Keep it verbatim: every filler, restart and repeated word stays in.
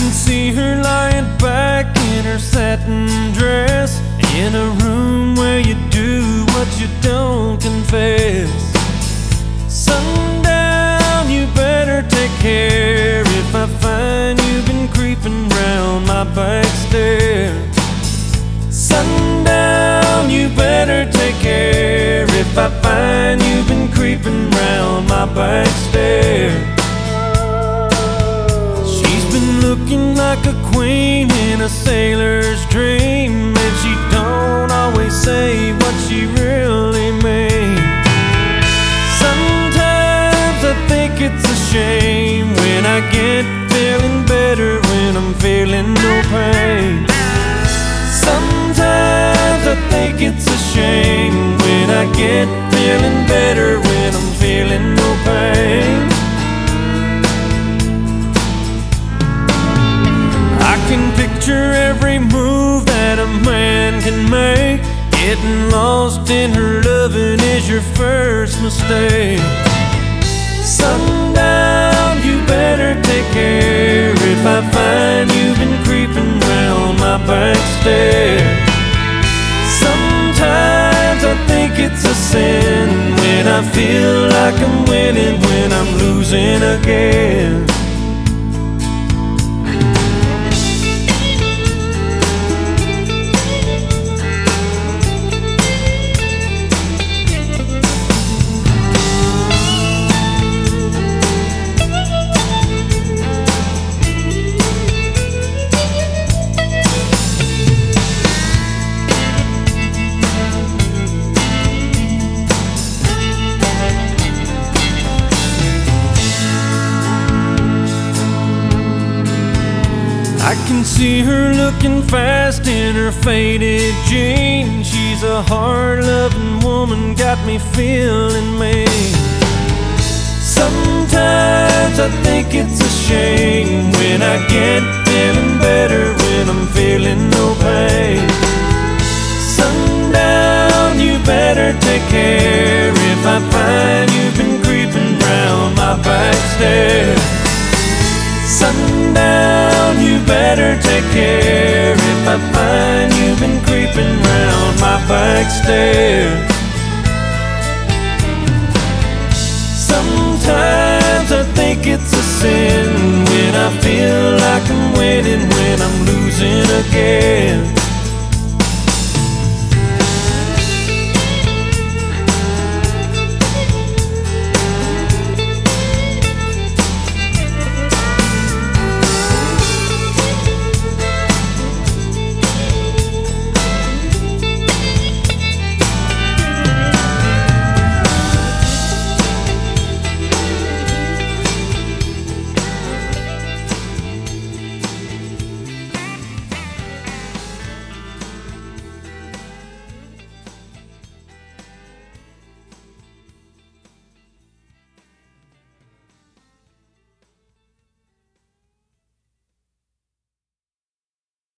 can see her lying back in her satin dress, in a room where you do what you don't confess. Sundown, you better take care if I find you've been creeping round my back stair. Sundown, you better take care if I find you've been creeping round my back stair. She's been looking like a queen in a sailor's dream, and she don't always say what she really means. Sometimes I think it's a shame when I get feeling better when I'm feeling no pain. Sometimes I think it's a shame when I get feeling better when I'm feeling no pain. I can picture every move that a man can make. Getting lost in her loving is your first mistake. Sundown, you better take care if I find you've been creeping round my back stair. Sometimes I think it's a sin when I feel like I'm winning when I'm losing again. I can see her looking fast in her faded jeans. She's a hard-loving woman, got me feeling mean. Sometimes I think it's a shame when I get feeling better when I'm feeling no pain. Sundown, you better take care if I find you've been creeping round my back stair. Sundown, you better take care if I find you've been creeping round my back stair. Sometimes I think it's a sin when I feel like I'm winning when I'm losing again.